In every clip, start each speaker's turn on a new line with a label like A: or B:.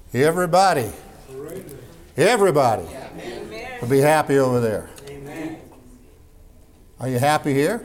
A: Everybody. Everybody will be happy over there. Are you happy here?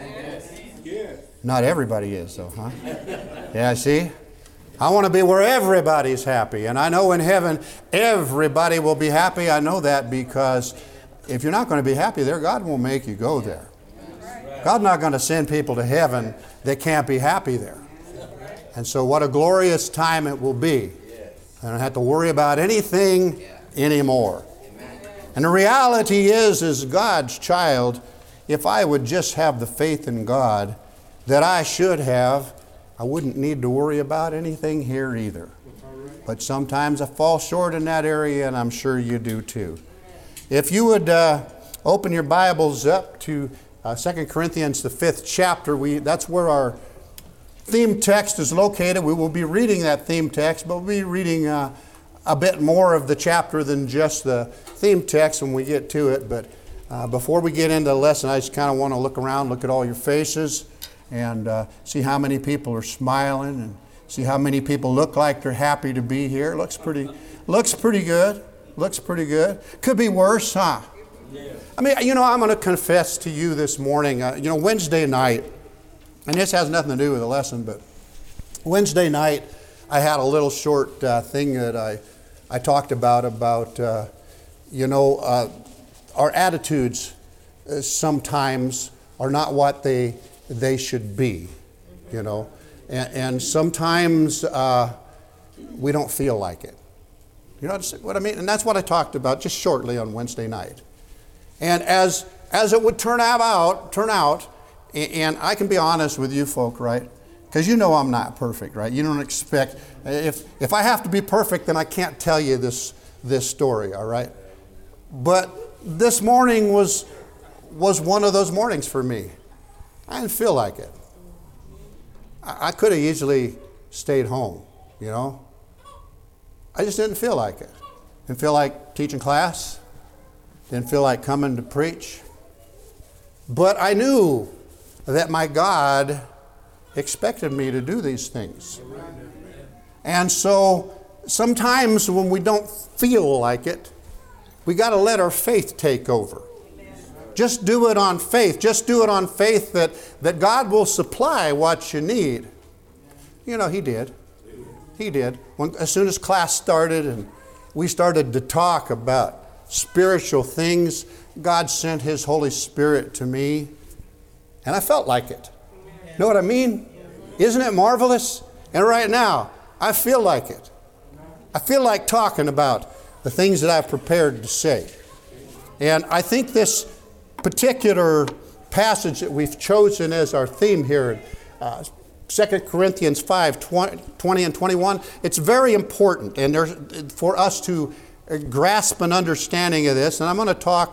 A: Not everybody is, though, huh? Yeah, see? I want to be where everybody's happy. And I know in heaven, everybody will be happy. I know that because if you're not going to be happy there, God won't make you go there. God's not going to send people to heaven that can't be happy there. And so what a glorious time it will be. I don't have to worry about anything anymore. And the reality is, as God's child, if I would just have the faith in God that I should have, I wouldn't need to worry about anything here either. But sometimes I fall short in that area, and I'm sure you do too. If you would open your Bibles up to 2 Corinthians, the 5th chapter, that's where our theme text is located. We will be reading that theme text, but we'll be reading a bit more of the chapter than just the theme text when we get to it. But before we get into the lesson, I just kind of want to look around, look at all your faces, and see how many people are smiling, and see how many people look like they're happy to be here. Looks pretty good. Looks pretty good. Could be worse, huh? Yeah. I mean, I'm going to confess to you this morning. Wednesday night, and this has nothing to do with the lesson, but Wednesday night, I had a little short thing that I talked about our attitudes sometimes are not what they should be, and sometimes we don't feel like it. You know what I mean? And that's what I talked about just shortly on Wednesday night. And as it would turn out, and I can be honest with you folk, right? Because I'm not perfect, right? You don't expect, if I have to be perfect, then I can't tell you this story, all right? But this morning was one of those mornings for me. I didn't feel like it. I could have easily stayed home, I just didn't feel like it. Didn't feel like teaching class. Didn't feel like coming to preach. But I knew that my God expected me to do these things. And so sometimes when we don't feel like it, we got to let our faith take over. Just do it on faith. Just do it on faith that God will supply what you need. He did. He did. As soon as class started and we started to talk about spiritual things, God sent His Holy Spirit to me, and I felt like it. Know what I mean? Isn't it marvelous? And right now, I feel like it. I feel like talking about the things that I've prepared to say. And I think this particular passage that we've chosen as our theme here, 2 Corinthians 5, 20 and 21, it's very important and for us to grasp an understanding of this. And I'm going to talk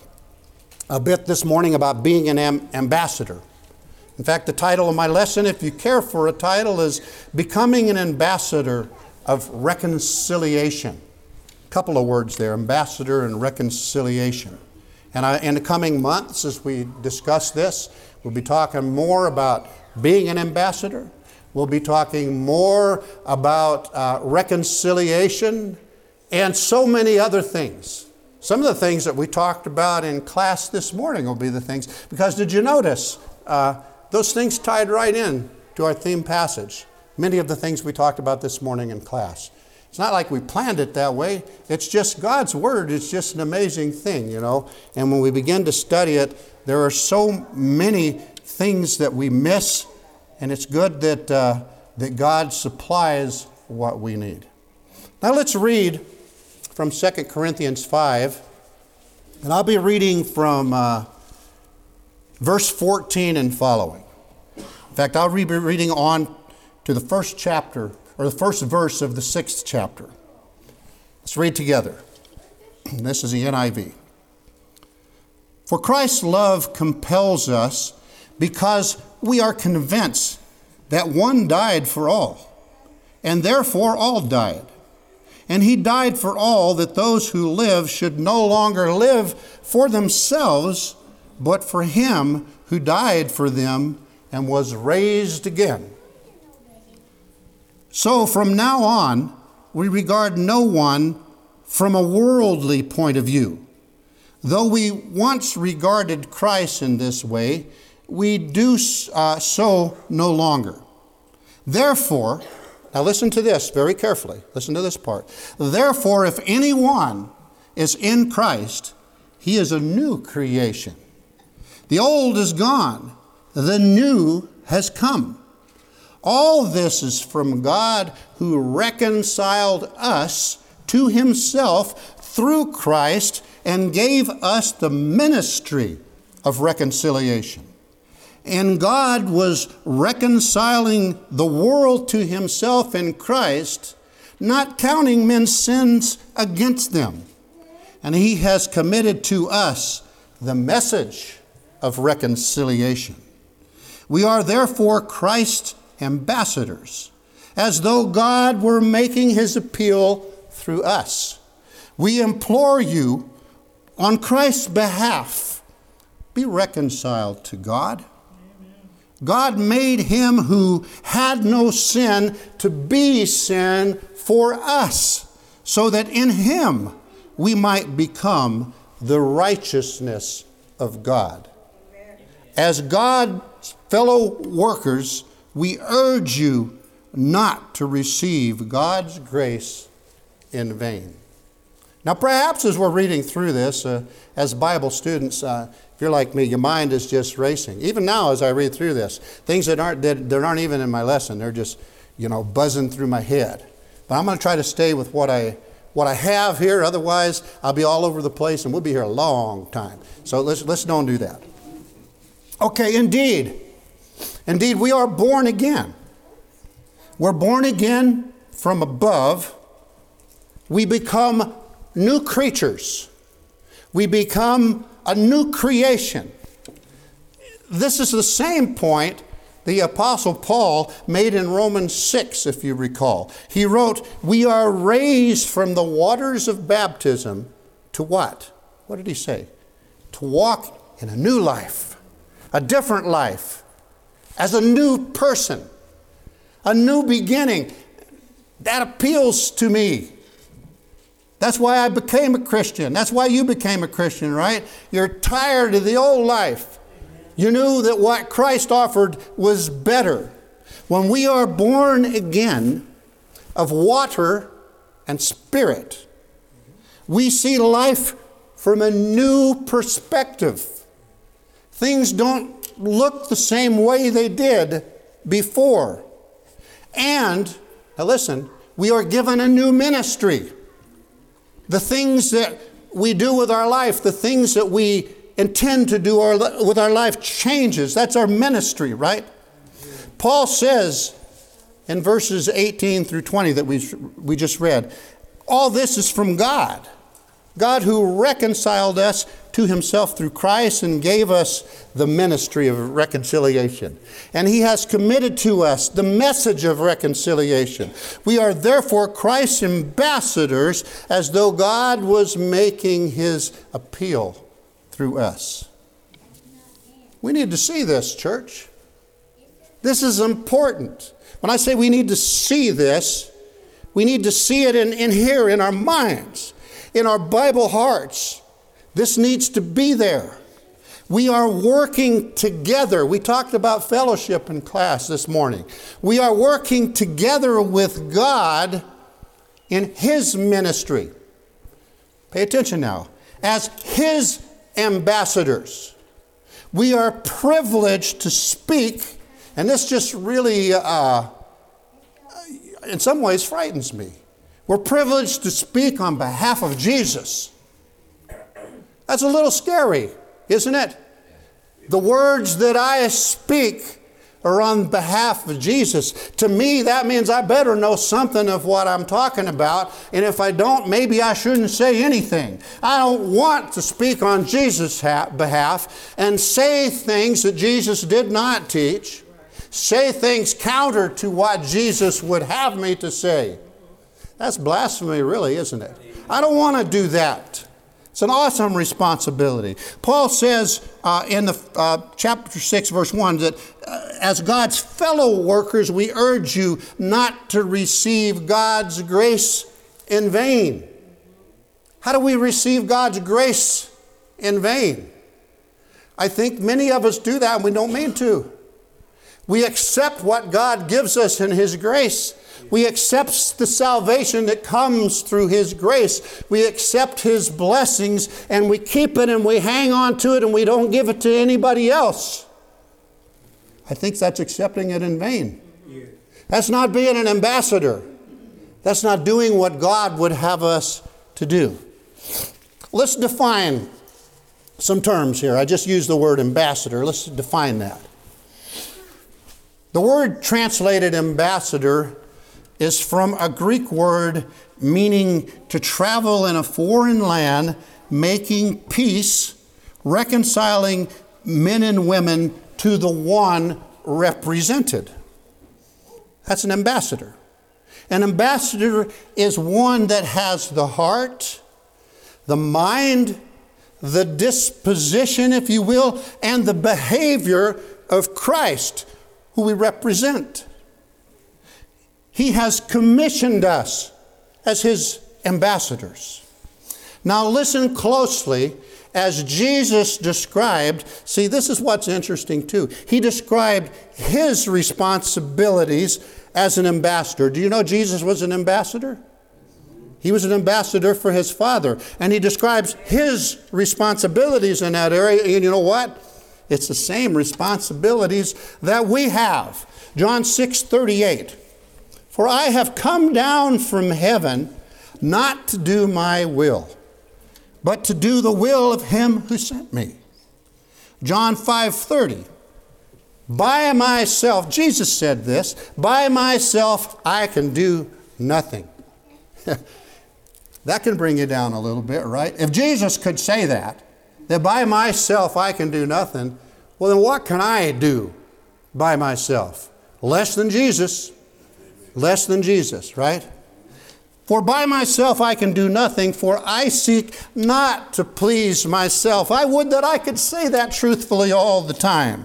A: a bit this morning about being an ambassador. In fact, the title of my lesson, if you care for a title, is Becoming an Ambassador of Reconciliation. A couple of words there, ambassador and reconciliation. And in the coming months, as we discuss this, we'll be talking more about being an ambassador. We'll be talking more about reconciliation and so many other things. Some of the things that we talked about in class this morning will be the things. Because did you notice those things tied right in to our theme passage? Many of the things we talked about this morning in class. It's not like we planned it that way. It's just God's Word. It's just an amazing thing, And when we begin to study it, there are so many things that we miss, and it's good that God supplies what we need. Now let's read from 2 Corinthians 5, and I'll be reading from verse 14 and following. In fact, I'll be reading on to the first chapter, or the first verse of the 6th chapter. Let's read together. This is the NIV. For Christ's love compels us, because we are convinced that one died for all, and therefore all died. And He died for all, that those who live should no longer live for themselves, but for Him who died for them and was raised again. So from now on, we regard no one from a worldly point of view. Though we once regarded Christ in this way, we do so no longer. Therefore, now listen to this very carefully. Listen to this part. Therefore, if anyone is in Christ, he is a new creation. The old is gone. The new has come. All this is from God, who reconciled us to himself through Christ and gave us the ministry of reconciliation. And God was reconciling the world to himself in Christ, not counting men's sins against them. And he has committed to us the message of reconciliation. We are therefore Christ's ambassadors, as though God were making his appeal through us. We implore you on Christ's behalf, be reconciled to God. God made him who had no sin to be sin for us, so that in him we might become the righteousness of God. As God's fellow workers, we urge you not to receive God's grace in vain. Now, perhaps as we're reading through this, as Bible students, if you're like me, your mind is just racing. Even now, as I read through this, things that aren't even in my lesson, they're just, buzzing through my head. But I'm going to try to stay with what I have here. Otherwise, I'll be all over the place, and we'll be here a long time. So let's don't do that. Okay, indeed, we are born again. We're born again from above. We become new creatures. We become a new creation. This is the same point the Apostle Paul made in Romans 6, if you recall. He wrote, we are raised from the waters of baptism to what? What did he say? To walk in a new life, a different life, as a new person, a new beginning. That appeals to me. That's why I became a Christian. That's why you became a Christian, right? You're tired of the old life. You knew that what Christ offered was better. When we are born again of water and spirit, we see life from a new perspective. Things don't look the same way they did before. And, now listen, we are given a new ministry. The things that we do with our life, the things that we intend to do with our life changes. That's our ministry, right? Paul says in verses 18 through 20 that we just read, all this is from God. God who reconciled us to himself through Christ and gave us the ministry of reconciliation. And he has committed to us the message of reconciliation. We are therefore Christ's ambassadors, as though God was making his appeal through us. We need to see this, church. This is important. When I say we need to see this, we need to see it in here, in our minds, in our Bible hearts. This needs to be there. We are working together. We talked about fellowship in class this morning. We are working together with God in his ministry. Pay attention now. As his ambassadors, we are privileged to speak, and this just really, in some ways, frightens me. We're privileged to speak on behalf of Jesus. That's a little scary, isn't it? The words that I speak are on behalf of Jesus. To me, that means I better know something of what I'm talking about. And if I don't, maybe I shouldn't say anything. I don't want to speak on Jesus' behalf and say things that Jesus did not teach. Say things counter to what Jesus would have me to say. That's blasphemy, really, isn't it? I don't want to do that. It's an awesome responsibility. Paul says in the chapter 6, verse 1, that as God's fellow workers, we urge you not to receive God's grace in vain. How do we receive God's grace in vain? I think many of us do that and we don't mean to. We accept what God gives us in His grace. We accept the salvation that comes through His grace. We accept His blessings and we keep it and we hang on to it and we don't give it to anybody else. I think that's accepting it in vain. That's not being an ambassador. That's not doing what God would have us to do. Let's define some terms here. I just used the word ambassador. Let's define that. The word translated ambassador is from a Greek word meaning to travel in a foreign land, making peace, reconciling men and women to the one represented. That's an ambassador. An ambassador is one that has the heart, the mind, the disposition, if you will, and the behavior of Christ, who we represent. He has commissioned us as His ambassadors. Now listen closely as Jesus described. See, this is what's interesting too. He described His responsibilities as an ambassador. Do you know Jesus was an ambassador? He was an ambassador for His Father. And He describes His responsibilities in that area. And you know what? It's the same responsibilities that we have. John 6:38. For I have come down from heaven not to do my will, but to do the will of Him who sent me. John 5:30. By myself, Jesus said this, by myself I can do nothing. That can bring you down a little bit, right? If Jesus could say that by myself I can do nothing, well then what can I do by myself? Less than Jesus. Less than Jesus, right? For by myself I can do nothing, for I seek not to please myself. I would that I could say that truthfully all the time.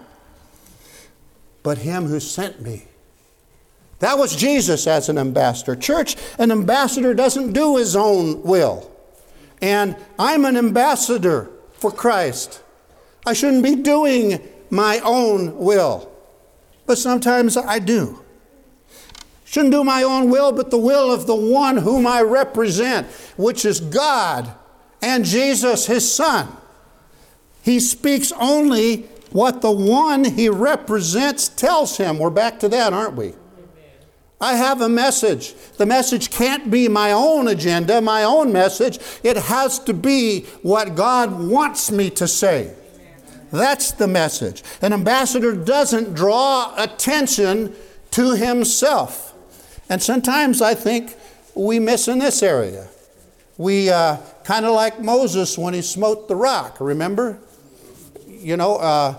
A: But Him who sent me. That was Jesus as an ambassador. Church, an ambassador doesn't do his own will. And I'm an ambassador for Christ. I shouldn't be doing my own will. But sometimes I do. Shouldn't do my own will, but the will of the one whom I represent, which is God and Jesus, His Son. He speaks only what the one He represents tells him. We're back to that, aren't we? I have a message. The message can't be my own agenda, my own message. It has to be what God wants me to say. That's the message. An ambassador doesn't draw attention to himself. And sometimes I think we miss in this area. We kind of like Moses when he smote the rock, remember? You know,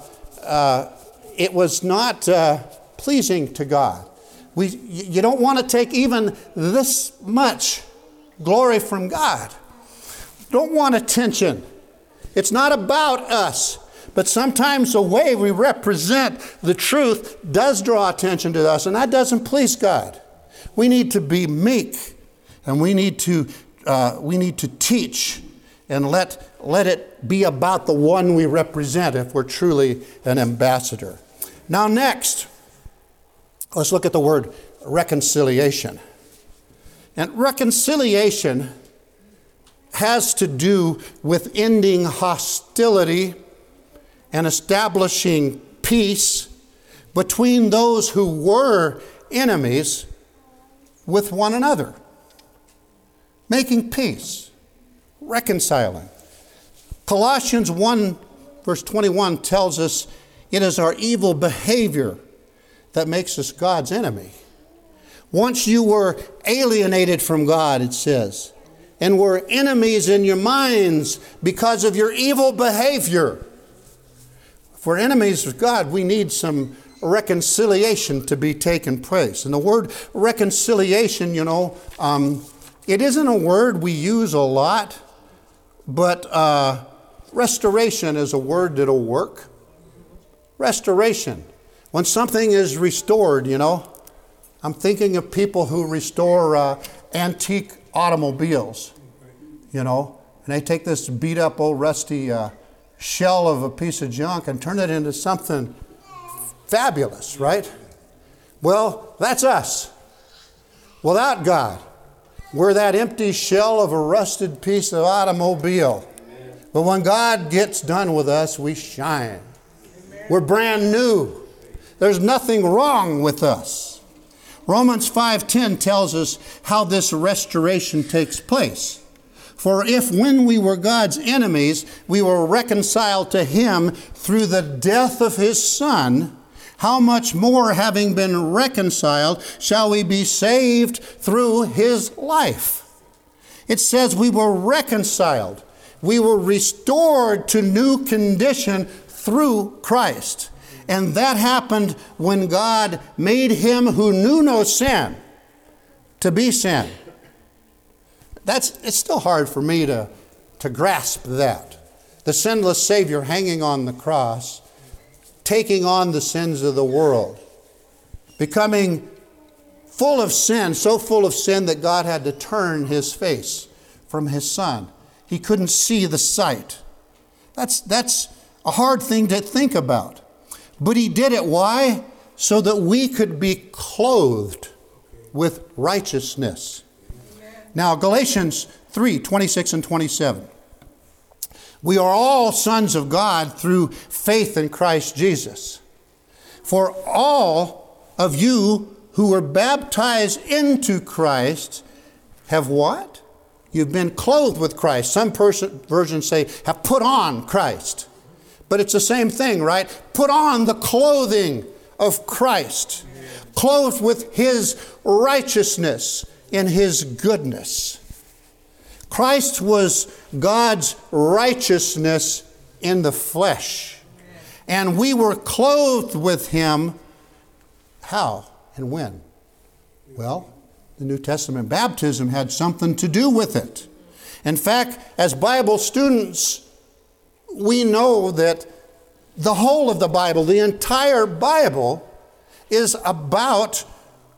A: it was not pleasing to God. You don't want to take even this much glory from God. Don't want attention. It's not about us. But sometimes the way we represent the truth does draw attention to us, and that doesn't please God. We need to be meek, and we need to teach and let it be about the one we represent if we're truly an ambassador. Now next, let's look at the word reconciliation. And reconciliation has to do with ending hostility and establishing peace between those who were enemies with one another. Making peace, reconciling. Colossians 1 verse 21 tells us it is our evil behavior that makes us God's enemy. Once you were alienated from God, it says, and were enemies in your minds because of your evil behavior. If we're enemies of God, we need some reconciliation to be taking place. And the word reconciliation, it isn't a word we use a lot. But restoration is a word that'll work. Restoration. When something is restored, I'm thinking of people who restore antique automobiles, and they take this beat up old rusty shell of a piece of junk and turn it into something fabulous, right? Well, that's us. Without God, we're that empty shell of a rusted piece of automobile. But when God gets done with us, we shine. We're brand new. There's nothing wrong with us. Romans 5:10 tells us how this restoration takes place. For if when we were God's enemies, we were reconciled to Him through the death of His Son, how much more, having been reconciled, shall we be saved through His life? It says we were reconciled. We were restored to new condition through Christ. And that happened when God made Him who knew no sin to be sin. It's still hard for me to grasp that. The sinless Savior hanging on the cross, taking on the sins of the world, becoming full of sin, so full of sin that God had to turn His face from His Son. He couldn't see the sight. That's a hard thing to think about. But He did it. Why? So that we could be clothed with righteousness. Now, Galatians 3:26 and 27. We are all sons of God through faith in Christ Jesus. For all of you who were baptized into Christ have what? You've been clothed with Christ. Some versions say have put on Christ. But it's the same thing, right? Put on the clothing of Christ. Clothed with His righteousness and His goodness. Christ was God's righteousness in the flesh. And we were clothed with Him. How and when? Well, the New Testament baptism had something to do with it. In fact, as Bible students, we know that the whole of the Bible, the entire Bible, is about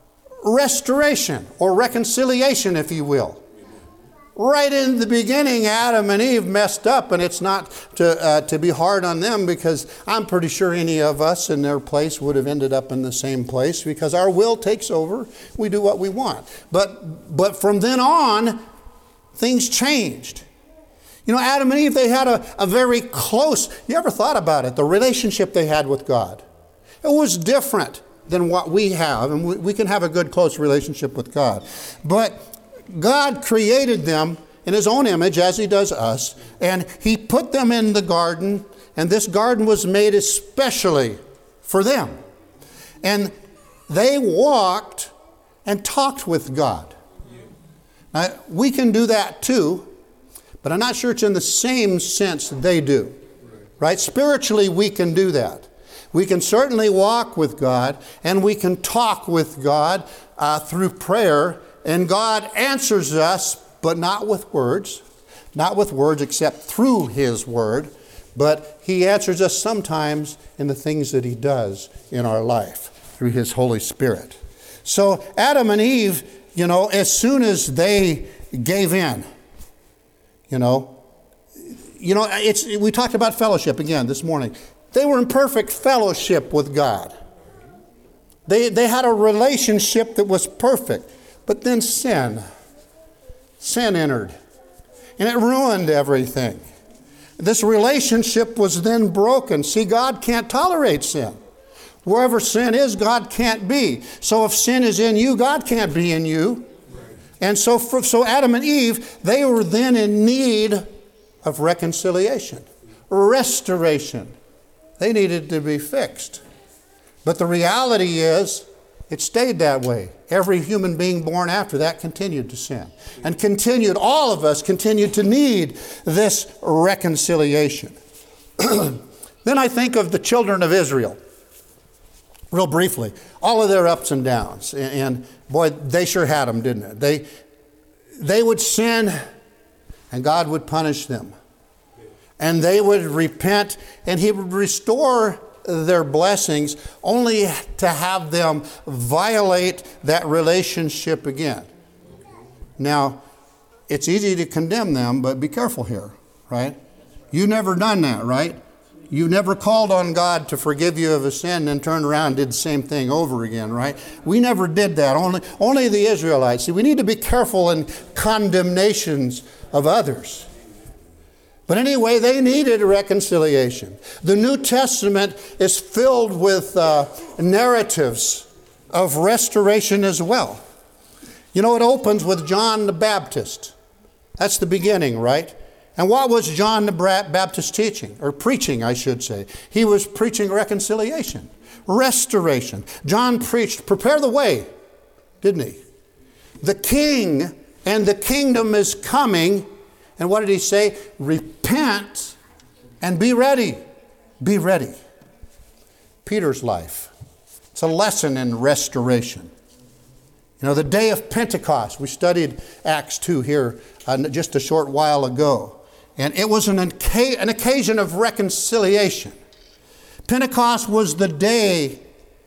A: restoration or reconciliation, if you will. Right in the beginning, Adam and Eve messed up, and it's not to be hard on them, because I'm pretty sure any of us in their place would have ended up in the same place, because our will takes over. We do what we want. But from then on, things changed. Adam and Eve, they had a very close, you ever thought about it, the relationship they had with God? It was different than what we have, and we can have a good, close relationship with God. But God created them in His own image, as He does us, and He put them in the garden, and this garden was made especially for them. And they walked and talked with God. Now, we can do that too, but I'm not sure it's in the same sense that they do. Right? Spiritually, we can do that. We can certainly walk with God, and we can talk with God through prayer, and God answers us, but not with words. Not with words except through His Word, but He answers us sometimes in the things that He does in our life through His Holy Spirit. So Adam and Eve, as soon as they gave in, we talked about fellowship again this morning. They were in perfect fellowship with God. They had a relationship that was perfect. But then sin entered, and it ruined everything. This relationship was then broken. See, God can't tolerate sin. Wherever sin is, God can't be. So if sin is in you, God can't be in you. And so Adam and Eve, they were then in need of reconciliation, restoration. They needed to be fixed. But the reality is, it stayed that way. Every human being born after that continued to sin. And all of us continued to need this reconciliation. Then I think of the children of Israel. Real briefly. All of their ups and downs. And boy, they sure had them, didn't they? They would sin and God would punish them. And they would repent, and he would restore their blessings, only to have them violate that relationship again. Now, it's easy to condemn them, but be careful here, right? You never done that, right? You never called on God to forgive you of a sin and then turned around and did the same thing over again, right? We never did that. Only the Israelites. See, we need to be careful in condemnations of others. But anyway, they needed reconciliation. The New Testament is filled with narratives of restoration as well. You know, it opens with John the Baptist. That's the beginning, right? And what was John the Baptist teaching? Or preaching, I should say. He was preaching reconciliation, restoration. John preached, prepare the way, didn't he? The king and the kingdom is coming. And what did he say? Repent and be ready. Be ready. Peter's life. It's a lesson in restoration. You know, the day of Pentecost, we studied Acts 2 here just a short while ago. And it was an occasion of reconciliation. Pentecost was the day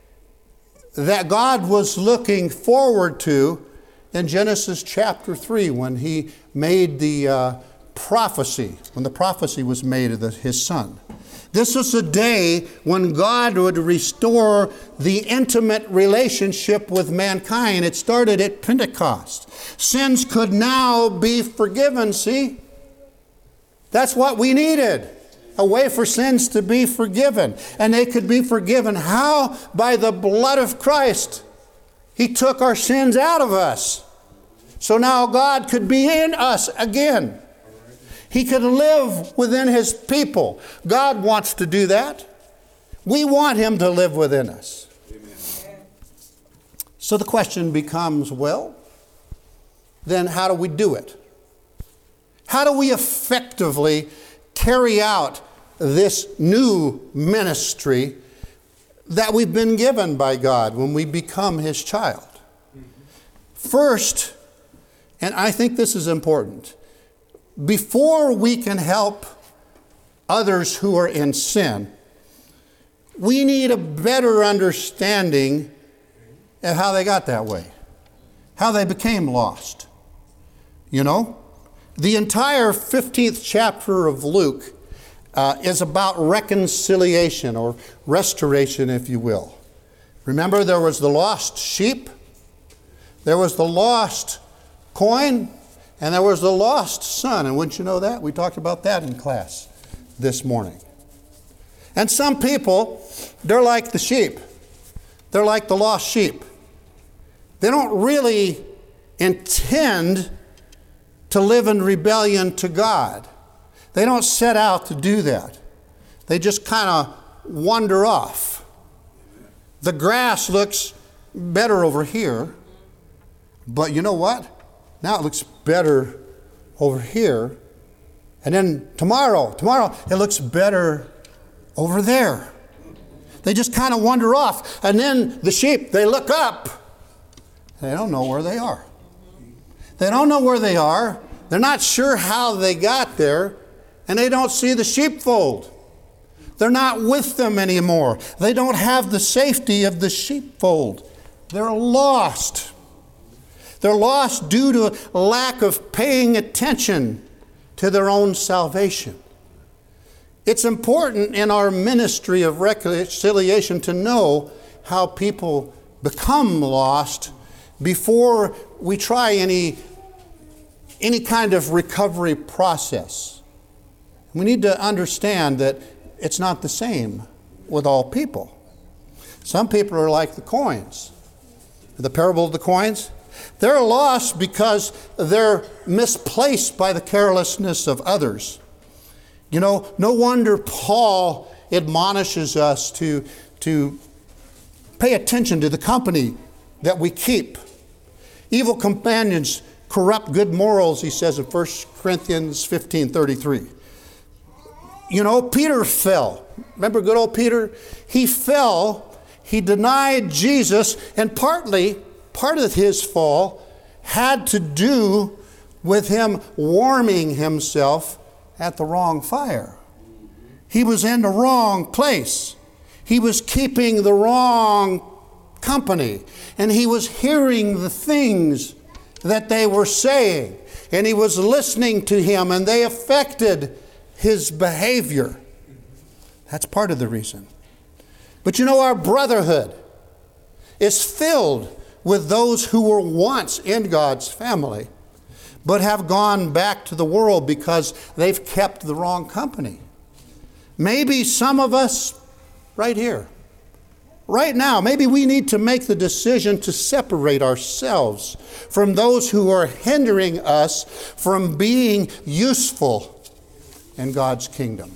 A: that God was looking forward to in Genesis chapter 3 when he made the prophecy, when the prophecy was made of his son. This was a day when God would restore the intimate relationship with mankind. It started at Pentecost. Sins could now be forgiven, see? That's what we needed. A way for sins to be forgiven. And they could be forgiven. How? By the blood of Christ. He took our sins out of us. So now God could be in us again. He could live within his people. God wants to do that. We want him to live within us. Amen. So the question becomes, well, then how do we do it? How do we effectively carry out this new ministry that we've been given by God when we become his child? First, and I think this is important, before we can help others who are in sin, we need a better understanding of how they got that way, how they became lost. You know, the entire 15th chapter of Luke is about reconciliation or restoration, if you will. Remember, there was the lost sheep, there was the lost coin, and there was the lost son. And wouldn't you know that? We talked about that in class this morning. And some people, they're like the sheep. They're like the lost sheep. They don't really intend to live in rebellion to God. They don't set out to do that. They just kind of wander off. The grass looks better over here, but you know what? Now it looks better over here. And then tomorrow, it looks better over there. They just kind of wander off. And then the sheep, they look up. They don't know where they are. They don't know where they are. They're not sure how they got there. And they don't see the sheepfold. They're not with them anymore. They don't have the safety of the sheepfold. They're lost. They're lost due to lack of paying attention to their own salvation. It's important in our ministry of reconciliation to know how people become lost before we try any kind of recovery process. We need to understand that it's not the same with all people. Some people are like the coins. The parable of the coins. They're lost because they're misplaced by the carelessness of others. You know, no wonder Paul admonishes us to pay attention to the company that we keep. Evil companions corrupt good morals, he says in 1 Corinthians 15:33. You know, Peter fell. Remember good old Peter? He fell. He denied Jesus, and part of his fall had to do with him warming himself at the wrong fire. He was in the wrong place. He was keeping the wrong company. And he was hearing the things that they were saying. And he was listening to him, and they affected his behavior. That's part of the reason. But you know, our brotherhood is filled with those who were once in God's family, but have gone back to the world because they've kept the wrong company. Maybe some of us right here, right now, maybe we need to make the decision to separate ourselves from those who are hindering us from being useful in God's kingdom.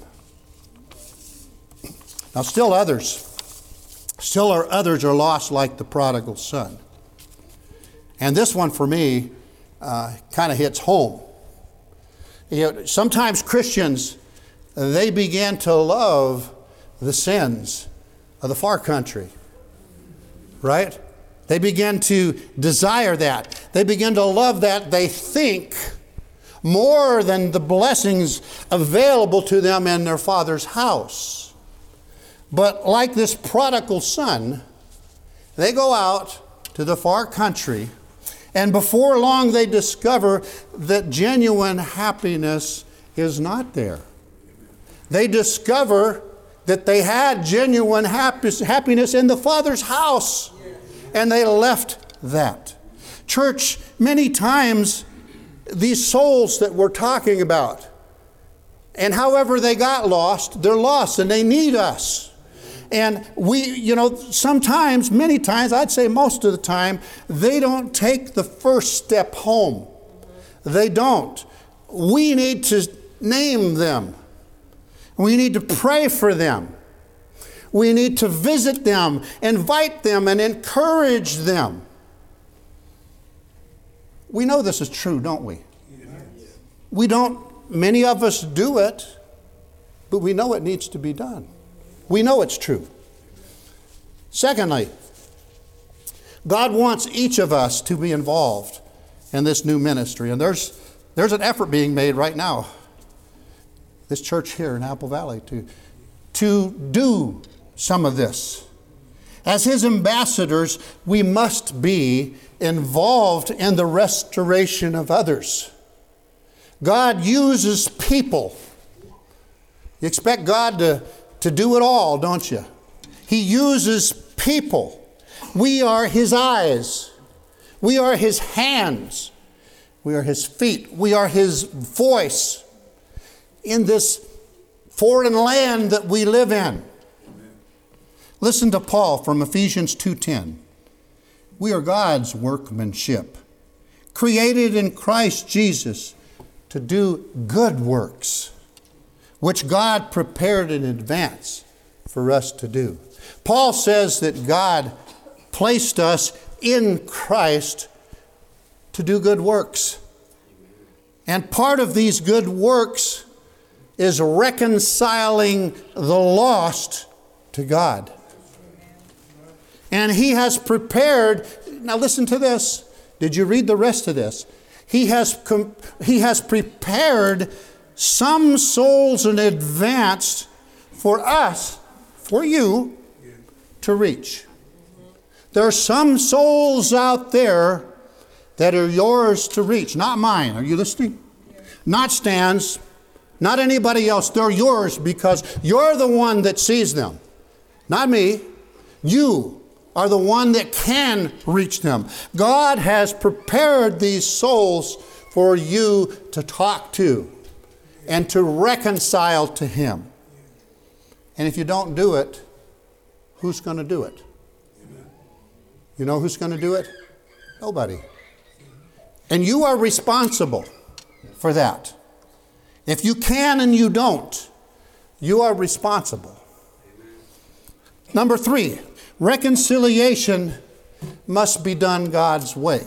A: Now, still others are lost like the prodigal son. And this one for me kind of hits home. You know, sometimes Christians, they begin to love the sins of the far country, right? They begin to desire that. They begin to love that, they think, more than the blessings available to them in their Father's house. But like this prodigal son, they go out to the far country, and before long they discover that genuine happiness is not there. They discover that they had genuine happiness in the Father's house, and they left that. Church, many times these souls that we're talking about, and however they got lost, they're lost and they need us. And sometimes, many times, I'd say most of the time, they don't take the first step home. They don't. We need to name them. We need to pray for them. We need to visit them, invite them, and encourage them. We know this is true, don't we? Many of us do it, but we know it needs to be done. We know it's true. Secondly, God wants each of us to be involved in this new ministry. And there's an effort being made right now, this church here in Apple Valley, to do some of this. As His ambassadors, we must be involved in the restoration of others. God uses people. You expect God to do it all, don't you? He uses people. We are His eyes. We are His hands. We are His feet. We are His voice in this foreign land that we live in. Listen to Paul from Ephesians 2:10. We are God's workmanship, created in Christ Jesus to do good works, which God prepared in advance for us to do. Paul says that God placed us in Christ to do good works. And part of these good works is reconciling the lost to God. And He has prepared, now listen to this. Did you read the rest of this? He has prepared some souls in advance for us, for you, to reach. There are some souls out there that are yours to reach, not mine. Are you listening? Not Stan's, not anybody else. They're yours because you're the one that sees them, not me. You are the one that can reach them. God has prepared these souls for you to talk to and to reconcile to Him. And if you don't do it, who's going to do it? You know who's going to do it? Nobody. And you are responsible for that. If you can and you don't, you are responsible. Number 3, reconciliation must be done God's way.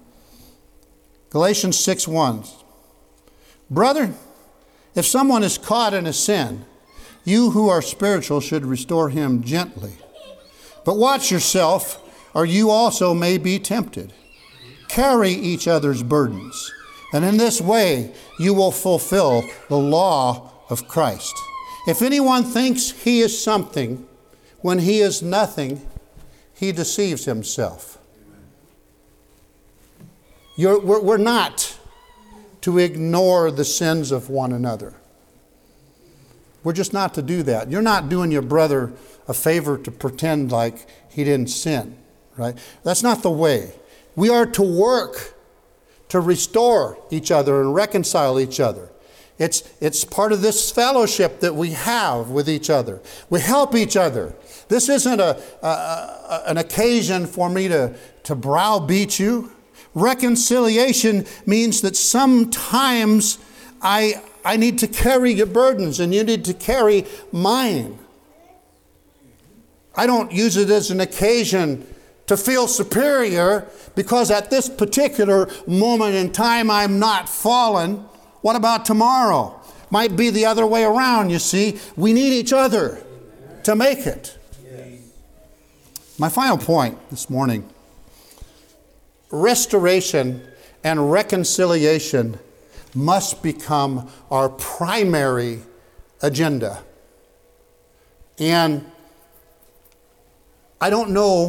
A: Galatians 6:1. Brother, if someone is caught in a sin, you who are spiritual should restore him gently. But watch yourself, or you also may be tempted. Carry each other's burdens, And in this way, you will fulfill the law of Christ. If anyone thinks he is something when he is nothing, he deceives himself. We're not to ignore the sins of one another. We're just not to do that. You're not doing your brother a favor to pretend like he didn't sin, right? That's not the way. We are to work to restore each other and reconcile each other. It's part of this fellowship that we have with each other. We help each other. This isn't an occasion for me to browbeat you. Reconciliation means that sometimes I need to carry your burdens and you need to carry mine. I don't use it as an occasion to feel superior because at this particular moment in time I'm not fallen. What about tomorrow? Might be the other way around, you see. We need each other to make it. My final point this morning. Restoration and reconciliation must become our primary agenda. And I do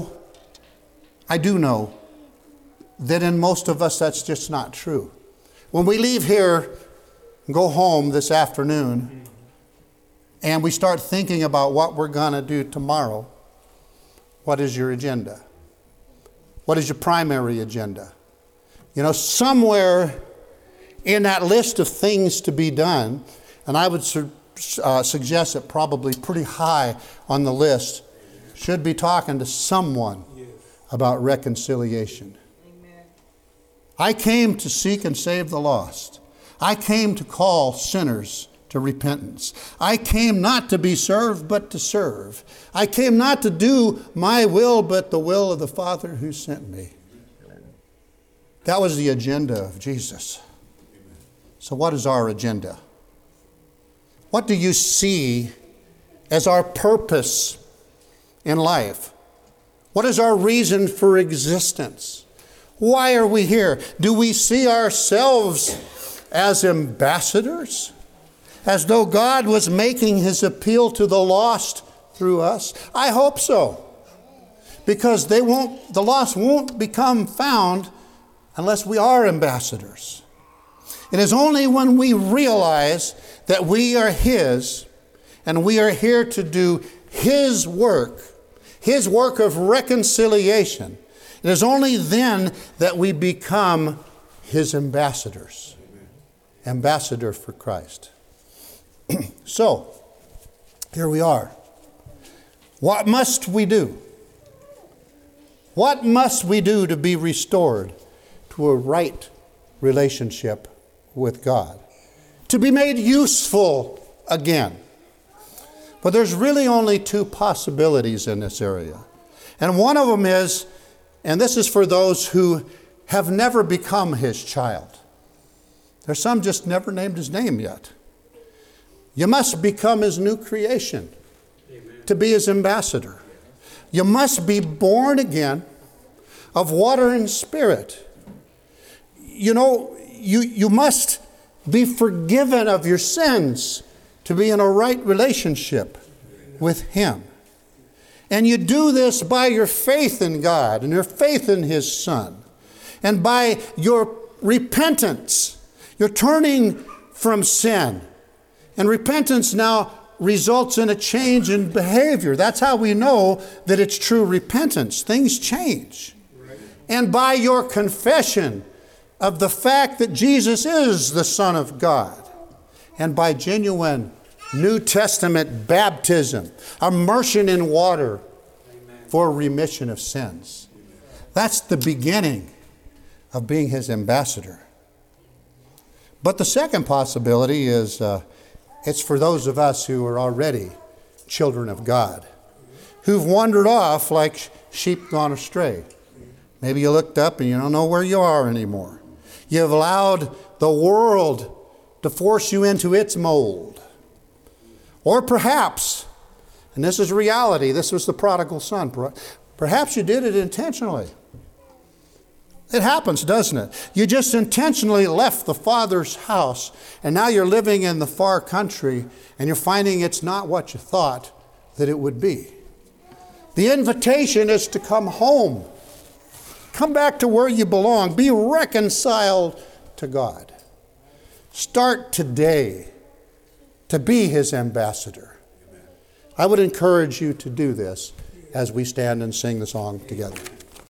A: know that in most of us that's just not true. When we leave here and go home this afternoon and we start thinking about what we're going to do tomorrow, what is your agenda? What is your primary agenda? You know, somewhere in that list of things to be done, and I would suggest that probably pretty high on the list, should be talking to someone about reconciliation. Amen. I came to seek and save the lost. I came to call sinners to repentance. I came not to be served, but to serve. I came not to do my will, but the will of the Father who sent me. That was the agenda of Jesus. So what is our agenda? What do you see as our purpose in life? What is our reason for existence? Why are we here? Do we see ourselves as ambassadors? As though God was making his appeal to the lost through us? I hope so. Because the lost won't become found unless we are ambassadors. It is only when we realize that we are his and we are here to do his work of reconciliation. It is only then that we become his ambassadors. Ambassador for Christ. So, here we are. What must we do? What must we do to be restored to a right relationship with God? To be made useful again. But there's really only two possibilities in this area. And one of them is, and this is for those who have never become his child. There's some just never named his name yet. You must become his new creation. Amen. To be his ambassador. You must be born again of water and spirit. You know, you must be forgiven of your sins to be in a right relationship with him. And you do this by your faith in God and your faith in his Son. And by your repentance, you're turning from sin. And repentance now results in a change in behavior. That's how we know that it's true repentance. Things change. Right. And by your confession of the fact that Jesus is the Son of God, and by genuine New Testament baptism, immersion in water for remission of sins. That's the beginning of being his ambassador. But the second possibility is it's for those of us who are already children of God, who've wandered off like sheep gone astray. Maybe you looked up and you don't know where you are anymore. You've allowed the world to force you into its mold. Or perhaps, and this is reality, this was the prodigal son, perhaps you did it intentionally. It happens, doesn't it? You just intentionally left the Father's house, and now you're living in the far country, and you're finding it's not what you thought that it would be. The invitation is to come home. Come back to where you belong. Be reconciled to God. Start today to be His ambassador. I would encourage you to do this as we stand and sing the song together.